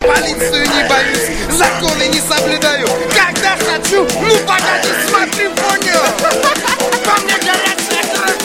Полицию не боюсь, законы не соблюдаю. Когда хочу, ну погоди, смотри, понял. По мне горячая кровь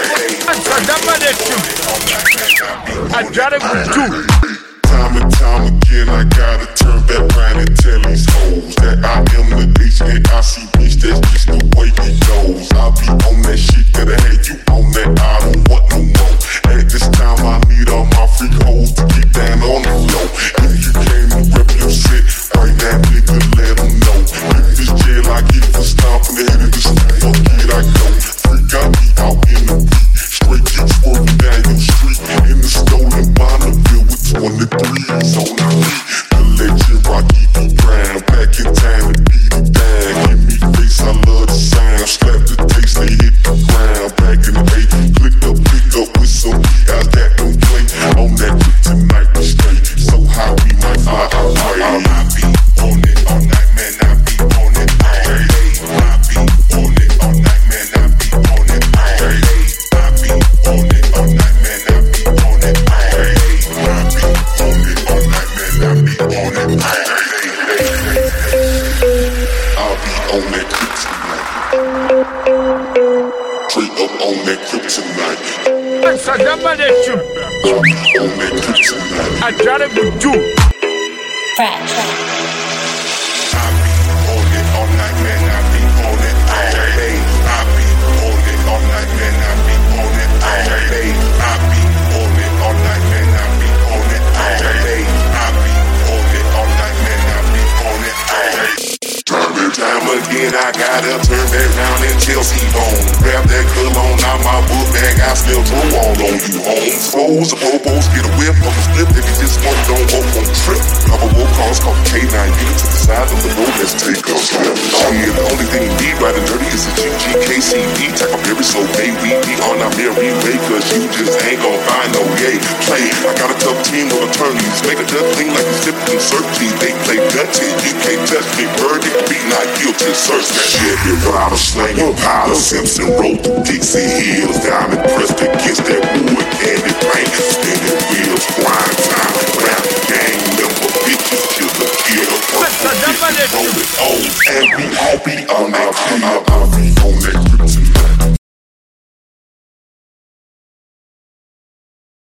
несет. Time and time again, I gotta turn back round and tell these hoes that I am the HNIC bitch, that's just the way it goes. I'll be on that shit that I had you on that, I don't want no more. At this time, I need all my freak hoes to get down on the floor. If you came to rep your shit, right now, nigga, let them know. If this jail I get for stomping the head of this fuck it, I go. Freak got me out in the beat, straight keep swerving down your street in the stolen Bonneville with 23s on the beat. The legend Rocky B. Brown, back in time to beat it down. Give me face, I love the sound. Slap the taste, they hit the ground. Back in the day, click up with some guys that don't play. On that tonight we straight, so how we might fly away. I be on it all night, man, I be on it all day. I be on it all night, man, I be on it all day. I be on it all night, man, I be on it all day. I be on it all night, man, I be on it all day. I'll be on that kryptonite. Straight up on that kryptonite. I'll be on that kryptonite. I gotta be you. Fresh. I be on it all night, man, I be on it all day. I be on it all night, man, I be on it all day. I be on it all night, man, I be on it all day. I be on it all night, man, I be on it all day. Time and time again, I gotta turn back round and Chelsea bone. Grab that cologne out my book bag, I still throw all on you. Homes, foes, the popos, get a whip of a slip. If you just want, don't go on trip. Cover roll calls, call K9, get it to the side of the road, let's take a slip. Yeah, the only thing we need riding dirty is a GGKCD. Tack up every so day, we be on our merry way, cause you just ain't gon' find no yay. Play, I got a tough team of attorneys, make a duck clean like a sip and searchy. They play dirty, you can't touch me, birdie, be not guilty, search that shit. Here, rider, slanging powder, Simpson road through Dixie Hills, diamond pressed against that wood candy paint, spinning wheels, grind time, rap gang, member bitches, killer, kill, roll it on, and we all be on that, I'll be on that